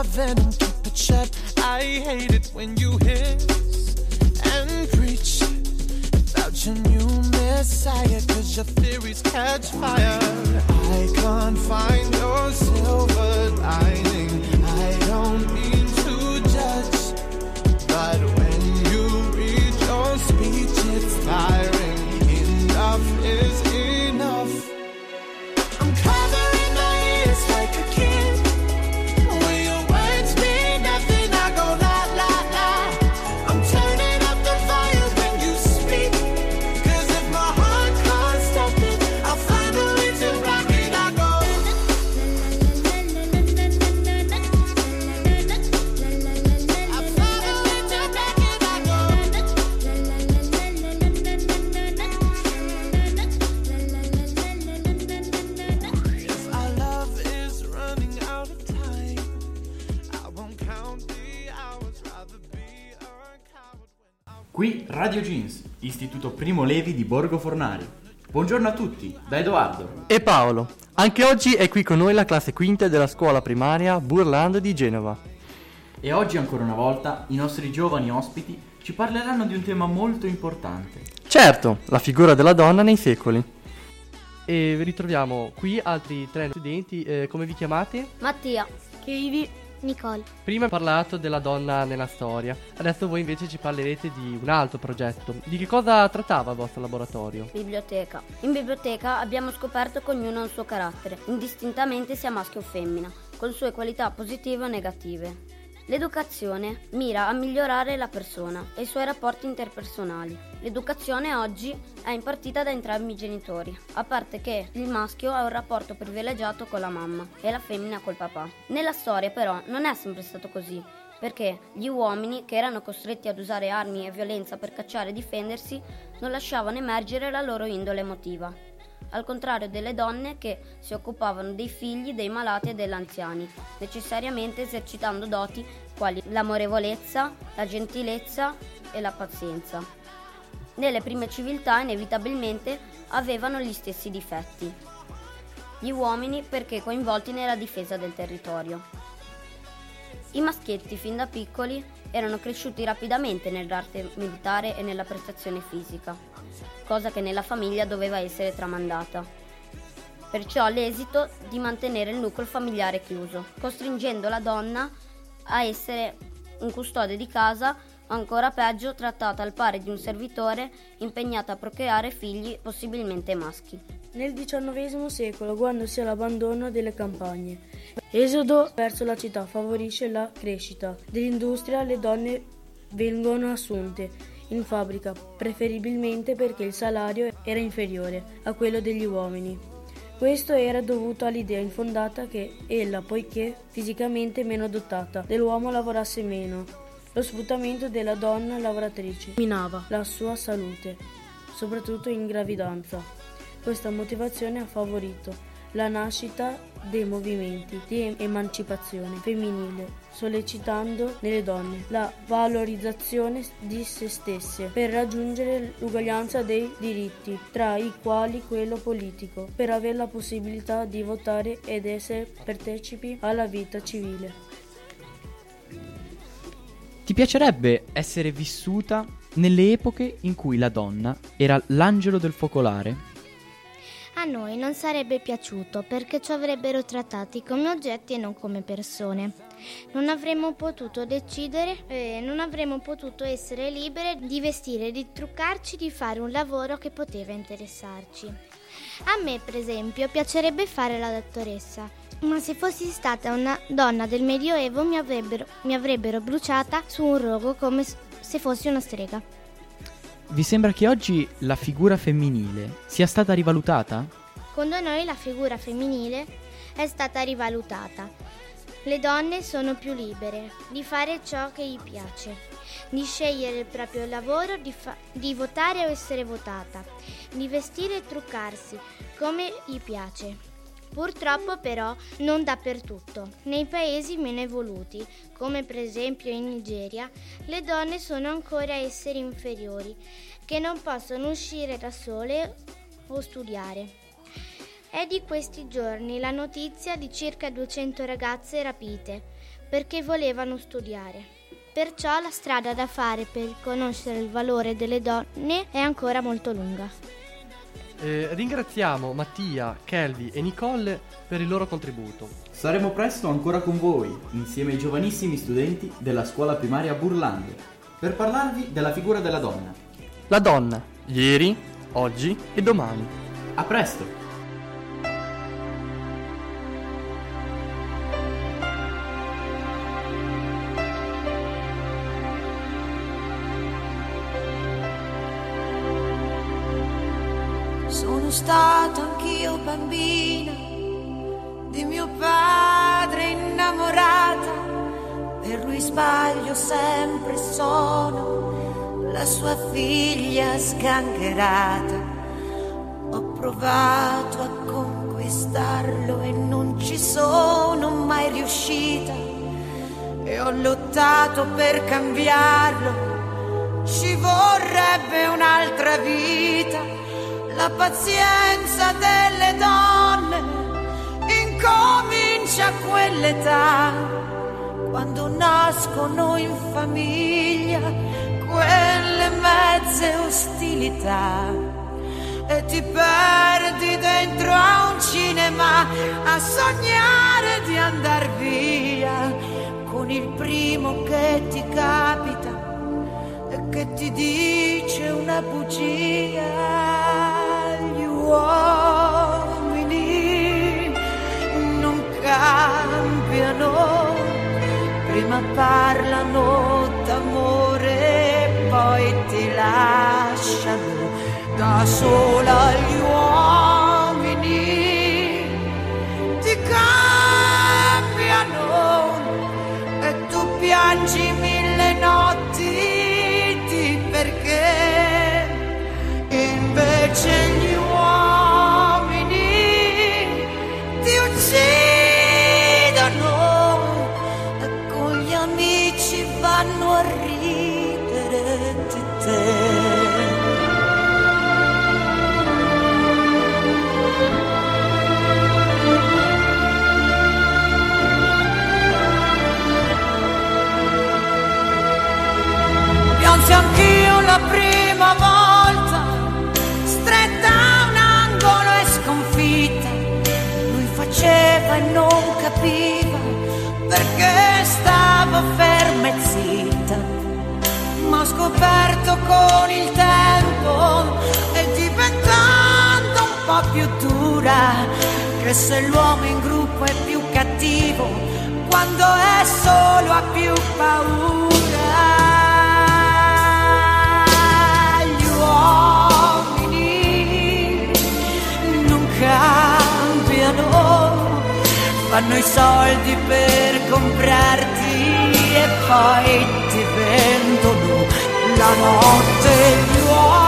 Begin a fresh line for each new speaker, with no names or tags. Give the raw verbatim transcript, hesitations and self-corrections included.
your venom, keep it shut. I hate it when you hiss and preach about your new messiah, cause your theories catch fire. I can't find your silver lining. I don't mean to judge, but when you read your speech it's tiring. Enough is enough. I'm covering my ears like a kid. When your words mean nothing, I go la la la. I'm turning up the fire when you speak, cause if my heart can't stop it, I'll find a way to rock it. I go I'll find a way to rock it. I go if our love is running out of time, I won't count the hours, rather be a coward when I...
Qui Radio Jeans, Istituto Primo Levi di Borgo Fornari. Buongiorno a tutti, da Edoardo.
E Paolo. Anche oggi è qui con noi la classe quinta della scuola primaria Burlando di Genova.
E oggi ancora una volta i nostri giovani ospiti ci parleranno di un tema molto importante.
Certo, la figura della donna nei secoli. E vi ritroviamo qui altri tre studenti, eh, come vi chiamate?
Mattia, Kiwi, Nicole.
Prima ho parlato della donna nella storia, adesso voi invece ci parlerete di un altro progetto. Di che cosa trattava il vostro laboratorio?
Biblioteca. In biblioteca abbiamo scoperto che ognuno ha un suo carattere, indistintamente sia maschio o femmina, con sue qualità positive o negative. L'educazione mira a migliorare la persona e i suoi rapporti interpersonali. L'educazione oggi è impartita da entrambi i genitori, a parte che il maschio ha un rapporto privilegiato con la mamma e la femmina col papà. Nella storia però non è sempre stato così, perché gli uomini, che erano costretti ad usare armi e violenza per cacciare e difendersi, non lasciavano emergere la loro indole emotiva, al contrario delle donne che si occupavano dei figli, dei malati e degli anziani, necessariamente esercitando doti quali l'amorevolezza, la gentilezza e la pazienza. Nelle prime civiltà inevitabilmente avevano gli stessi difetti. Gli uomini perché coinvolti nella difesa del territorio. I maschietti fin da piccoli erano cresciuti rapidamente nell'arte militare e nella prestazione fisica, cosa che nella famiglia doveva essere tramandata. Perciò l'esito di mantenere il nucleo familiare chiuso, costringendo la donna a essere un custode di casa o ancora peggio trattata al pari di un servitore impegnata a procreare figli possibilmente maschi.
Nel diciannovesimo secolo, quando si ha l'abbandono delle campagne, esodo verso la città favorisce la crescita dell'industria, le donne vengono assunte in fabbrica, preferibilmente perché il salario era inferiore a quello degli uomini. Questo era dovuto all'idea infondata che ella, poiché fisicamente meno dotata dell'uomo, lavorasse meno. Lo sfruttamento della donna lavoratrice minava la sua salute, soprattutto in gravidanza. Questa motivazione ha favorito la nascita dei movimenti di emancipazione femminile, sollecitando nelle donne la valorizzazione di se stesse per raggiungere l'uguaglianza dei diritti, tra i quali quello politico, per avere la possibilità di votare ed essere partecipi alla vita civile.
Ti piacerebbe essere vissuta nelle epoche in cui la donna era l'angelo del focolare?
A noi non sarebbe piaciuto perché ci avrebbero trattati come oggetti e non come persone. Non avremmo potuto decidere, eh, non avremmo potuto essere libere di vestire, di truccarci, di fare un lavoro che poteva interessarci. A me, per esempio, piacerebbe fare la dottoressa, ma se fossi stata una donna del Medioevo mi avrebbero, mi avrebbero bruciata su un rogo come se fossi una strega.
Vi sembra che oggi la figura femminile sia stata rivalutata?
Secondo noi la figura femminile è stata rivalutata. Le donne sono più libere di fare ciò che gli piace, di scegliere il proprio lavoro, di, fa- di votare o essere votata, di vestire e truccarsi come gli piace. Purtroppo però non dappertutto. Nei paesi meno evoluti, come per esempio in Nigeria, le donne sono ancora esseri inferiori, che non possono uscire da sole o studiare. È di questi giorni la notizia di circa duecento ragazze rapite, perché volevano studiare. Perciò la strada da fare per conoscere il valore delle donne è ancora molto lunga.
Eh, ringraziamo Mattia, Kelly e Nicole per il loro contributo.
Saremo presto ancora con voi, insieme ai giovanissimi studenti della scuola primaria Burlando, per parlarvi della figura della donna.
La donna, ieri, oggi e domani.
A presto!
Sono stata anch'io bambina di mio padre innamorata, per lui sbaglio sempre sono la sua figlia sgangherata. Ho provato a conquistarlo e non ci sono mai riuscita, e ho lottato per cambiarlo, ci vorrebbe un'altra vita. La pazienza delle donne incomincia a quell'età, quando nascono in famiglia quelle mezze ostilità, e ti perdi dentro a un cinema a sognare di andar via con il primo che ti capita e che ti dice una bugia. Gli uomini non cambiano, prima parlano d'amore, poi ti lasciano da sola. Gli uomini ti cambiano e tu piangi mille notti, perché invece gli uomini ti uccidono e con gli amici vanno a ridere di te. Piansi anch'io la prima volta, stretta a un angolo e sconfitta. Lui faceva e non capiva perché stavo ferma e zitta. Ma ho scoperto con il tempo, e diventando un po' più dura, che se l'uomo in gruppo è più cattivo quando è solo ha più paura. Cambiano, fanno i soldi per comprarti e poi ti vendono la notte. Gli uomini